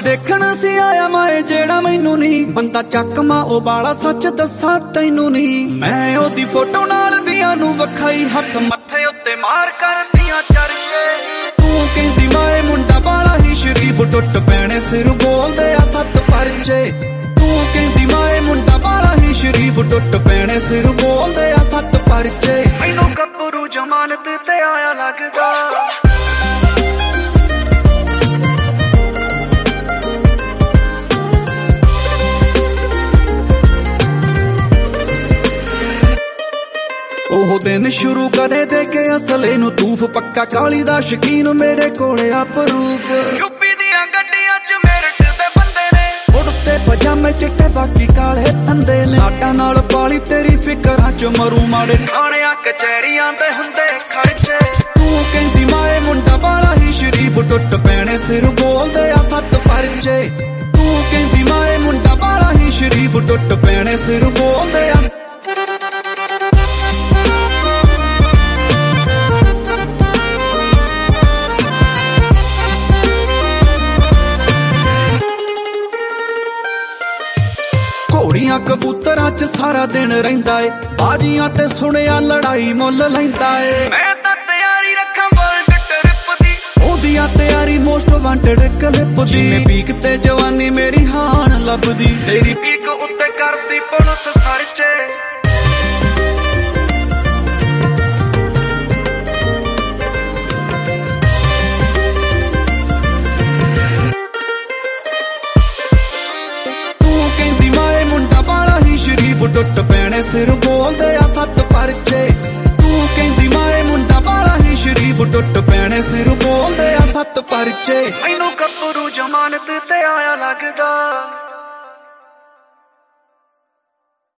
देखना सी आया मैं जेड़ा मैनू नहीं बंदा चकमा ओ बाला सच दसा तैनू नहीं मैं ओदी फोटो नाल दियां नू वखाई हथ मथे उत्ते मार कर दियां चर्चे तू कहंदी मैं मुंडा बाला ही शरीफ टुट पैणे सिर बोलदे आ सत परचे तू कहंदी मैं मुंडा बाला ही शरीफ टुट पैणे सिर बोलदे आ सत परचे मैनू गब्बरू जमानत ते आया लगदा ਉਹ ਦਿਨ ਸ਼ੁਰੂ ਕਰੇ ਦੇ ਕੇ ਅਸਲੇ ਨੂੰ ਤੂਫ ਪੱਕਾ ਕਾਲੀ ਦਾ ਸ਼ਕੀਨ ਮੇਰੇ ਕੋਲੇ ਆ ਪ੍ਰੂਫ ਯੂਪੀ ਦੀਆਂ ਗੱਡੀਆਂ 'ਚ ਮੇਰਠ ਦੇ ਬੰਦੇ ਨੇ ਉੜਤੇ ਪਜਾਮੇ ਚਿੱਟੇ ਬਾਕੀ ਕਾਲੇ ਧੰਦੇ ਨੇ ਆਟਾ ਨਾਲ ਪਾਲੀ ਤੇਰੀ ਫਿਕਰਾਂ 'ਚ ਮਰੂ ਮਾੜੇ ਥਾਣਿਆਂ ਕਚਹਿਰੀਆਂ ਦੇ ਹੁੰਦੇ ਖਰਚੇ ਤੂੰ ਕਹਿੰਦੀ ਮਾਏ ਮੁੰਡਾ ਬਾਲਾ ਹੀ ਸ਼ਰੀਫ ਟੁੱਟ ਪੈਣੇ ਸਿਰ ਬੋਲਦੇ ਆ ਸੱਤ ਪਰਚੇ ਤੂੰ ਕਹਿੰਦੀ ਮਾਏ ਮੁੰਡਾ ਬਾਲਾ ਹੀ ਸ਼ਰੀਫ ਟੁੱਟ ਪੈਣੇ ਸਿਰ ਬੋਲਦੇ ਆ घोड़ियां कबूतरां च सारा दिन रहिंदा ए बाजियां ते सुनिया लड़ाई मुल लैंदा ए मैं तां तैयारी रखां वर्ल्ड ट्रिप दी ओदियां तैयारी मोस्ट वांटेड क्लिप दी मैं पीक ते जवानी मेरी हान लभदी तेरी पीक उत्ते करदी पुलिस सर्चे टुट पैणे सिर बोलदे आ सत परचे तू कहंदी माए मुंडा बाला ही शरीफ टुट पैणे सिर बोलदे आ सत परचे मैनू गब्बरू जमानत ते आया लगदा।